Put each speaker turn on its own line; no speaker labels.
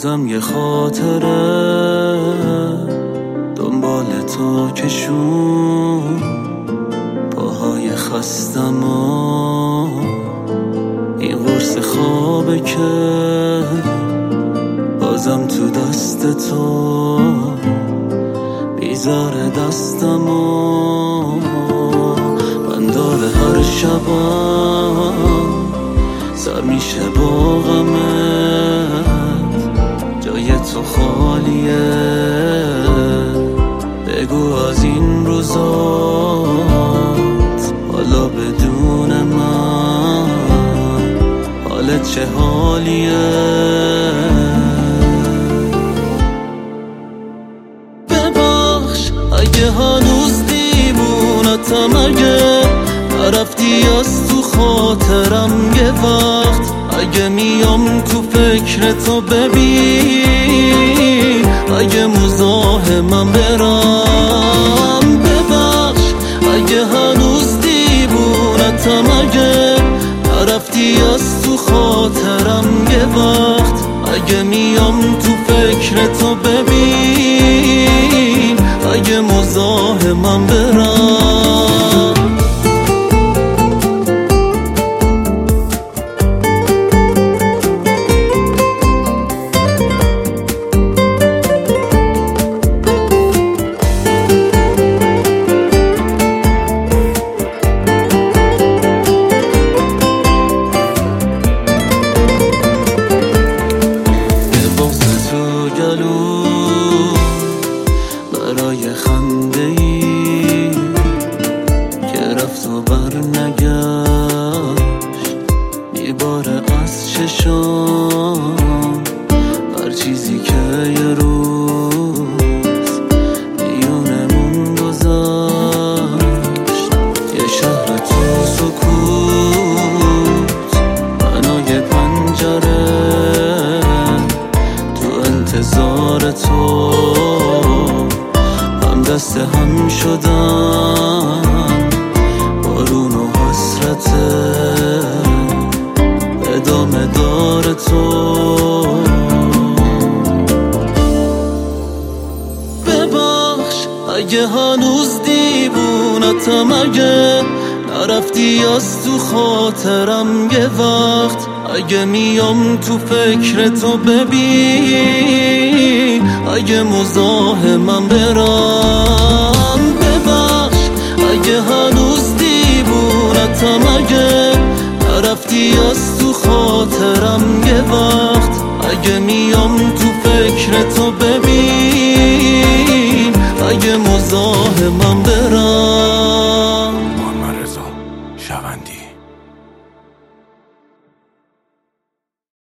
بازم یه خاطره دنبال تو کشون، پاهای خستم و این قرص خوابه که بازم تو دست تو بیزار دستم و من داره هر شبم سر میشه با غمت، جای تو خالیه بگو از این روزات حالا بدون من حالت چه حالیه. ببخش اگه هنوز دیوونتم، اگه نرفتی از تو خاطرم یه وقت، اگه میام تو فکر تو ببین اگه مزاحمم برم. ببخش اگه هنوز دیوونتم، اگه نرفتی از تو خاطرم یه وقت، اگه میام تو فکر تو ببین اگه مزاحمم برم. برای خنده ای که رفت و بر نگشت، میباره از چشام هر چیزی که یه روز میونمون گذشت. یه شهر تو سکوت، بنای پنجره تو انتظار تو، دست هم شدن بارون و حسرت ادامه دار تو. ببخش اگه هنوز دیوونتم، اگه نرفتی از تو خاطرم یه وقت، اگه میام تو فکر تو ببین اگه مزاحمم برم. ببخش اگه هنوز دیوونتم، اگه نرفتی از تو خاطرم یه وقت، اگه میام تو فکر تو ببین اگه مزاحمم برم.